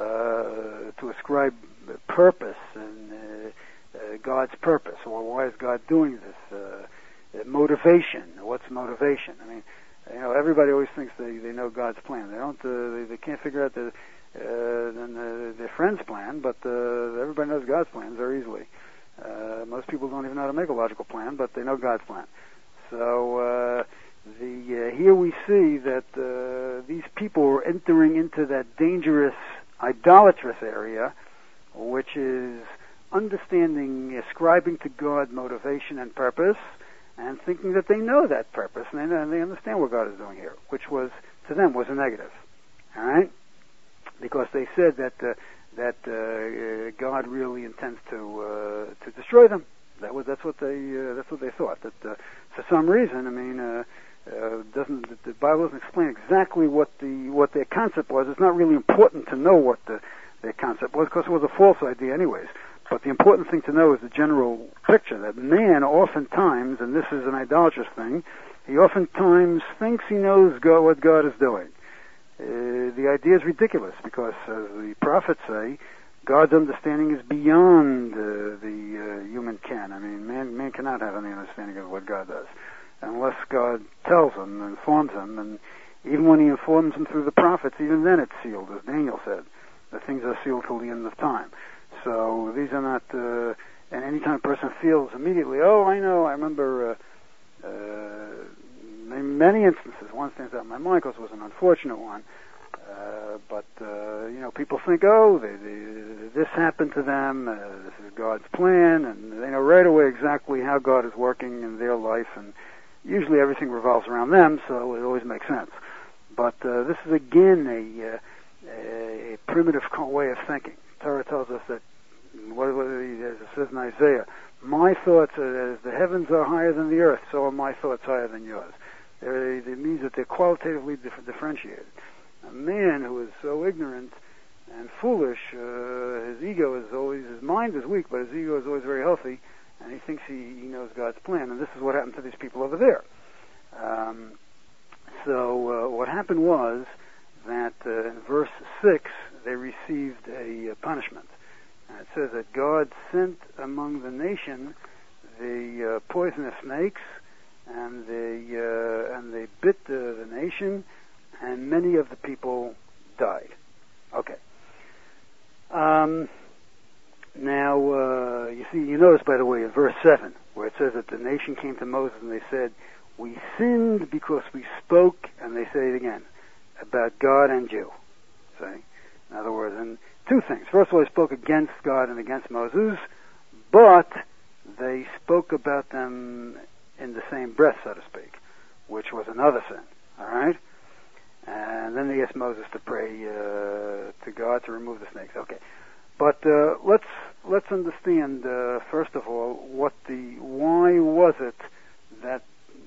to ascribe purpose and uh, uh, God's purpose. Well, why is God doing this? Uh, motivation. What's motivation? I mean, you know, everybody always thinks they, they know God's plan. They don't. Uh, they, they can't figure out the uh, than uh, their friend's plan, but uh, everybody knows God's plan very easily. Uh, most people don't even know how to make a logical plan, but they know God's plan. So uh, the uh, here we see that uh, these people are entering into that dangerous idolatrous area, which is understanding, ascribing to God motivation and purpose, and thinking that they know that purpose, and they, and they understand what God is doing here, which was, to them, was a negative. All right? Because they said that uh, that uh, God really intends to uh, to destroy them. That was that's what they uh, that's what they thought. That uh, for some reason, I mean, uh, uh, doesn't the, the Bible doesn't explain exactly what the what their concept was. It's not really important to know what the their concept was, because it was a false idea, anyways. But the important thing to know is the general picture, that man oftentimes, and this is an idolatrous thing, he oftentimes thinks he knows God, what God is doing. Uh, the idea is ridiculous, because as the prophets say, God's understanding is beyond uh, the uh, human ken. I mean, man, man cannot have any understanding of what God does, unless God tells him, informs him, and even when he informs him through the prophets, even then it's sealed, as Daniel said. The things are sealed till the end of time. So these are not, uh, and any time a person feels immediately, oh, I know, I remember uh, uh, many instances. One stands out in my mind because it was an unfortunate one. Uh, but, uh, you know, people think, oh, they, they, this happened to them, uh, this is God's plan, and they know right away exactly how God is working in their life, and usually everything revolves around them, so it always makes sense. But uh, this is, again, a, uh, a primitive way of thinking. Torah tells us that, what, what, as it says in Isaiah, my thoughts are, as the heavens are higher than the earth, so are my thoughts higher than yours. They're, it means that they're qualitatively dif- differentiated. A man who is so ignorant and foolish, uh, his ego is always, his mind is weak, but his ego is always very healthy, and he thinks he, he knows God's plan, and this is what happened to these people over there. Um, so uh, what happened was that uh, in verse six, they received a uh, punishment. And it says that God sent among the nation the uh, poisonous snakes, and they uh, and they bit uh, the nation, and many of the people died. Okay. Um, now uh, you see, you notice, by the way, in verse seven, where it says that the nation came to Moses and they said, "We sinned because we spoke," and they say it again, about God and you. See? In other words, and two things. First of all, they spoke against God and against Moses, but they spoke about them in the same breath, so to speak, which was another sin. All right? And then they asked Moses to pray uh, to God to remove the snakes. Okay. But uh, let's let's understand, uh, first of all, what the why was it that,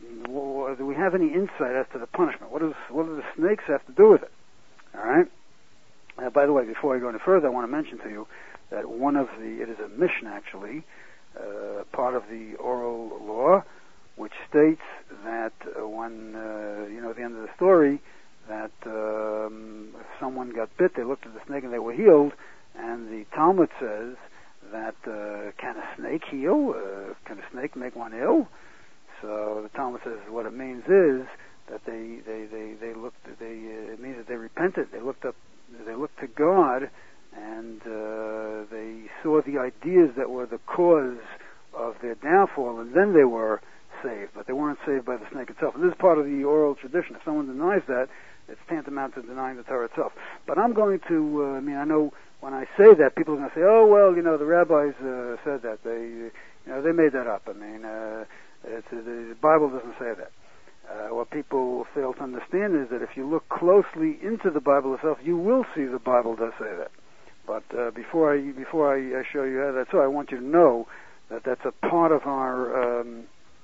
do we have any insight as to the punishment? What, is, what do the snakes have to do with it? All right? Uh, by the way, before I go any further, I want to mention to you that one of the, it is a mission actually, uh, part of the oral law, which states that uh, when, uh, you know, at the end of the story, that um, if someone got bit, they looked at the snake and they were healed, and the Talmud says that, uh, can a snake heal? Uh, can a snake make one ill? So the Talmud says what it means is that they, they, they, they looked, they, uh, it means that they repented, they looked up, they looked to God, and uh, they saw the ideas that were the cause of their downfall, and then they were saved. But they weren't saved by the snake itself. And this is part of the oral tradition. If someone denies that, it's tantamount to denying the Torah itself. But I'm going to, uh, I mean, I know when I say that, people are going to say, oh, well, you know, the rabbis uh, said that. They, you know, they made that up. I mean, uh, it's, uh, the Bible doesn't say that. Uh, what people fail to understand is that if you look closely into the Bible itself, you will see the Bible does say that. But uh, before I before I, I show you how that's so, I want you to know that that's a part of our um,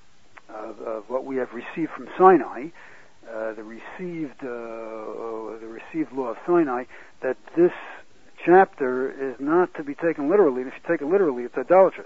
of, of what we have received from Sinai, uh, the received uh, uh, the received law of Sinai. That this chapter is not to be taken literally. And if you take it literally, it's idolatrous,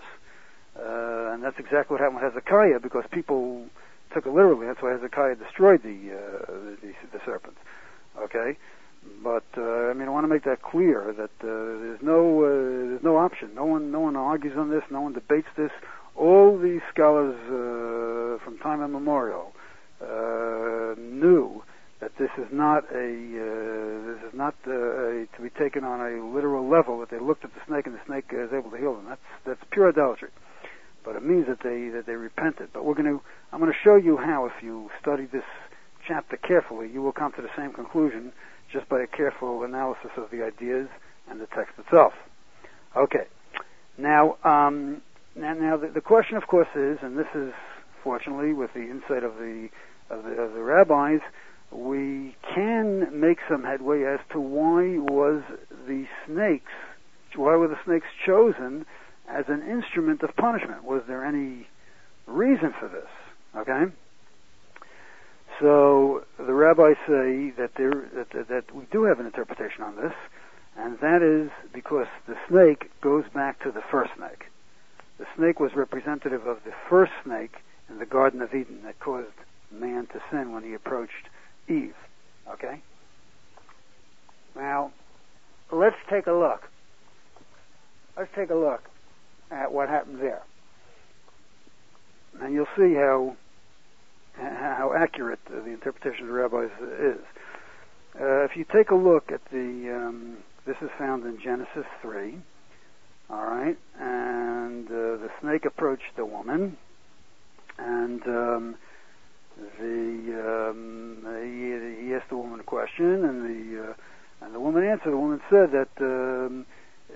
uh, and that's exactly what happened with Hezekiah, because people took it literally. That's why Hezekiah destroyed the uh, the, the serpent. Okay, but uh, I mean, I want to make that clear that uh, there's no uh, there's no option. No one no one argues on this. No one debates this. All these scholars uh, from time immemorial uh, knew that this is not a uh, this is not uh, a, to be taken on a literal level. That they looked at the snake and the snake is able to heal them. That's that's pure idolatry. But it means that they that they repented. But we're going to I'm going to show you how, if you study this chapter carefully, you will come to the same conclusion just by a careful analysis of the ideas and the text itself. Okay. Now, um, now, now the, the question, of course, is, and this is fortunately with the insight of the of the, of the rabbis, we can make some headway as to why was the snakes, why were the snakes chosen as an instrument of punishment? Was there any reason for this? Okay. So the rabbis say that there that, that we do have an interpretation on this, and that is because the snake goes back to the first snake. The snake was representative of the first snake in the Garden of Eden that caused man to sin when he approached Eve. Okay? Now, let's take a look. Let's take a look at what happened there. And you'll see how how accurate uh, the interpretation of the rabbis is. Uh, if you take a look at the, um, this is found in Genesis three, all right, and uh, the snake approached the woman, and um, the um, he, he asked the woman a question, and the uh, and the woman answered. The woman said that um,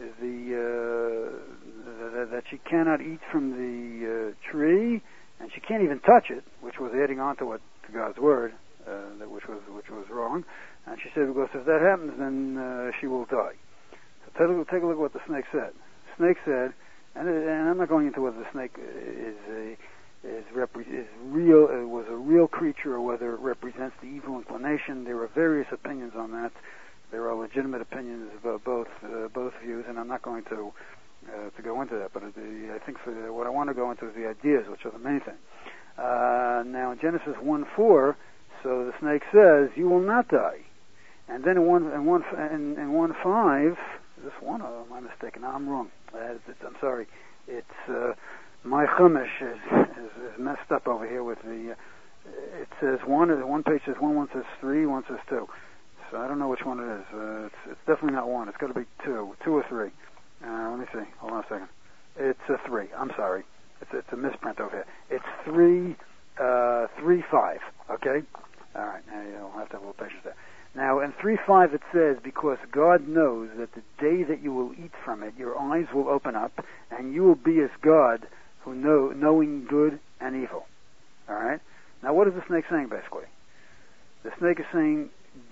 the uh, that, that she cannot eat from the uh, tree, and she can't even touch it, which was adding on to what to God's word, uh, which was which was wrong. And she said, because if that happens, then uh, she will die. So take a, take a look at what the snake said. The snake said, and, and I'm not going into whether the snake is a, is, repre- is real, uh, was a real creature, or whether it represents the evil inclination. There are various opinions on that. There are legitimate opinions about both uh, both views, and I'm not going to uh, to go into that. But the, I think for the, what I want to go into is the ideas, which are the main thing. Uh, now in Genesis one four, so the snake says, "You will not die." And then in one in one in, in one five, is this one? Or am I mistaken? No, I'm wrong. Uh, it's, I'm sorry. It's uh, my chumash is, is, is messed up over here with the. Uh, it says one. One page says one. One says three. One says two. So I don't know which one it is. Uh, it's, it's definitely not one. It's got to be two. Two or three. Uh, let me see. Hold on a second. It's a three. I'm sorry. It's it's a misprint over here. It's three. Uh, three five. Okay. All right. Now you'll have to have a little patience there. Now, in three five it says, because God knows that the day that you will eat from it, your eyes will open up, and you will be as God, who know, knowing good and evil. All right? Now, what is the snake saying, basically? The snake is saying,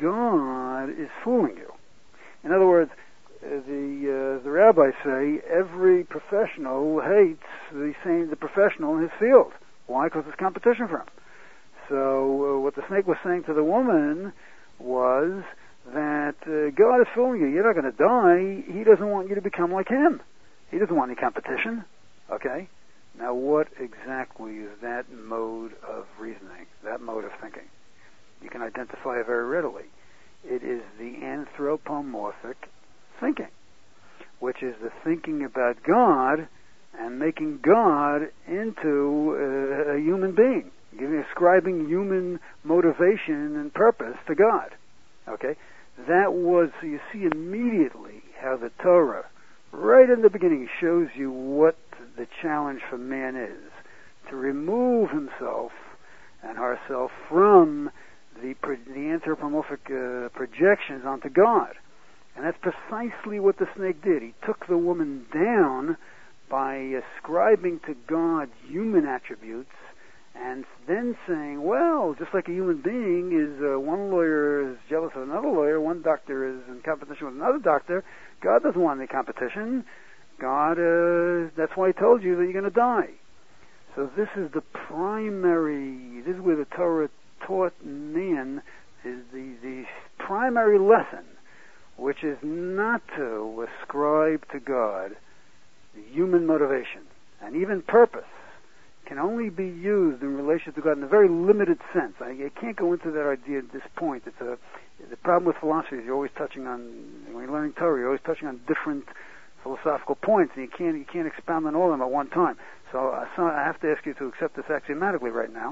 God is fooling you. In other words, uh, the uh, the rabbis say every professional hates the same the professional in his field. Why? Because there's competition for him. So, uh, what the snake was saying to the woman was that uh, God is fooling you. You're not going to die. He doesn't want you to become like him. He doesn't want any competition. Okay? Now, what exactly is that mode of reasoning, that mode of thinking? You can identify it very readily. It is the anthropomorphic thinking, which is the thinking about God and making God into uh, a human being. Giving, ascribing human motivation and purpose to God. Okay? That was, so you see immediately how the Torah, right in the beginning, shows you what the challenge for man is. To remove himself and herself from the, the anthropomorphic uh, projections onto God. And that's precisely what the snake did. He took the woman down by ascribing to God human attributes, and then saying, well, just like a human being is, uh, one lawyer is jealous of another lawyer, one doctor is in competition with another doctor, God doesn't want any competition. God, uh, that's why he told you that you're going to die. So this is the primary, this is where the Torah taught man, is the, the primary lesson, which is not to ascribe to God human motivation and even purpose. Can only be used in relation to God in a very limited sense. I, I can't go into that idea at this point. It's a the problem with philosophy is you're always touching on, when you're learning Torah, you're always touching on different philosophical points, and you can't you can't expound on all of them at one time. So, uh, so I have to ask you to accept this axiomatically right now,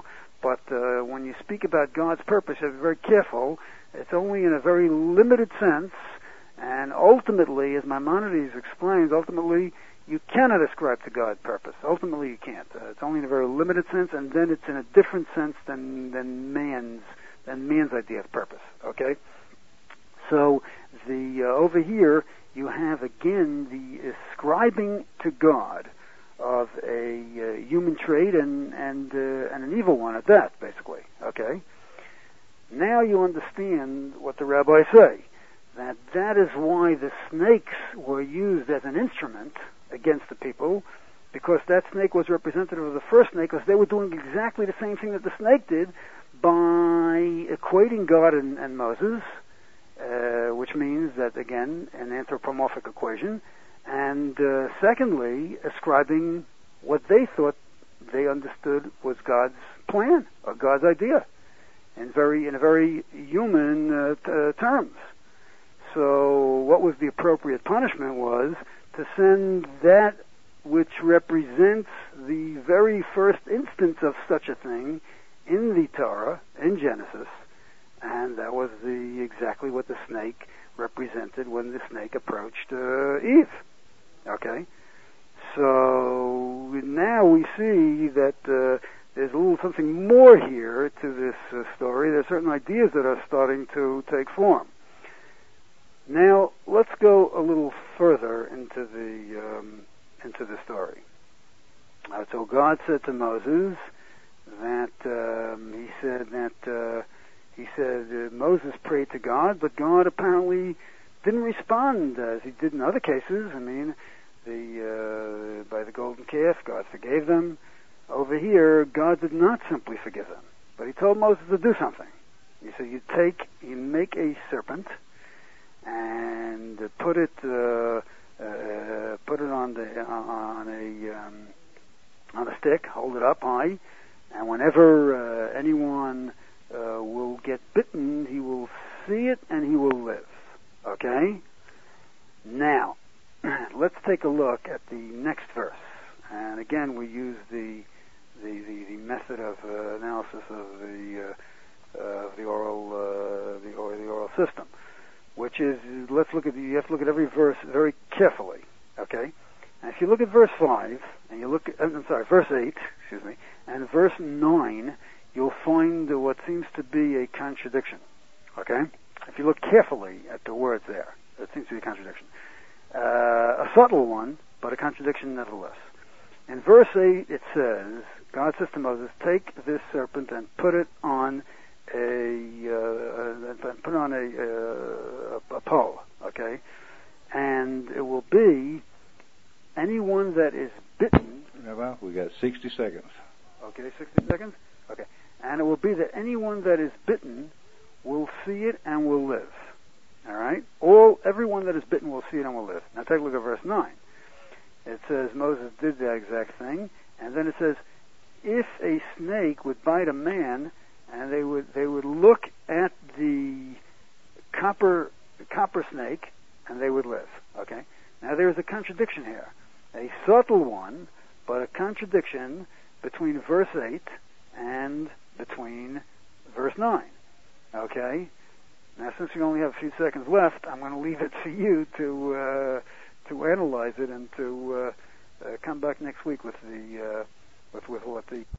But uh, when you speak about God's purpose, you have to be very careful. It's only in a very limited sense, and ultimately, as Maimonides explains, ultimately you cannot ascribe to God purpose. Ultimately, you can't. Uh, it's only in a very limited sense, and then it's in a different sense than than man's than man's idea of purpose. Okay. So the uh, over here you have again the ascribing to God of a uh, human trait and and uh, and an evil one at that, basically. Okay. Now you understand what the rabbis say, that that is why the snakes were used as an instrument against the people, because that snake was representative of the first snake, because they were doing exactly the same thing that the snake did by equating God and, and Moses, uh, which means that, again, an anthropomorphic equation, and uh, secondly, ascribing what they thought they understood was God's plan, or God's idea, in very in a very human uh, t- uh, terms. So what was the appropriate punishment was to send that which represents the very first instance of such a thing in the Torah, in Genesis, and that was the exactly what the snake represented when the snake approached uh, Eve. Okay? So now we see that uh, there's a little something more here to this uh, story. There are certain ideas that are starting to take form. Now, let's go a little further into the um, into the story. Uh, so God said to Moses that um, he said that uh, he said uh, Moses prayed to God, but God apparently didn't respond as he did in other cases. I mean, the uh, by the golden calf, God forgave them. Over here, God did not simply forgive them, but he told Moses to do something. He said, "You take, you make a serpent." And put it uh, uh, put it on the on a um, on a stick. Hold it up high, and whenever uh, anyone uh, will get bitten, he will see it and he will live. Okay. Now, let's take a look at the next verse. And again, we use the the, the, the method of uh, analysis of the uh, uh, the oral uh, the or the oral system. Which is, let's look at, the, you have to look at every verse very carefully, okay? And if you look at verse five, and you look at, I'm sorry, verse eight, excuse me, and verse nine, you'll find what seems to be a contradiction, okay? If you look carefully at the words there, it seems to be a contradiction. Uh, a subtle one, but a contradiction nevertheless. In verse eight, it says, God says to Moses, take this serpent and put it on a uh, put on a, uh, a pole, okay, and it will be anyone that is bitten. Well, we got sixty seconds. Okay, sixty seconds. Okay, and it will be that anyone that is bitten will see it and will live. All right, all everyone that is bitten will see it and will live. Now take a look at verse nine. It says Moses did that exact thing, and then it says, if a snake would bite a man, and they would they would look at the copper the copper snake, and they would live. Okay. Now there is a contradiction here, a subtle one, but a contradiction between verse eight and between verse nine. Okay. Now since we only have a few seconds left, I'm going to leave it for you to uh, to analyze it and to uh, uh, come back next week with the uh, with with what the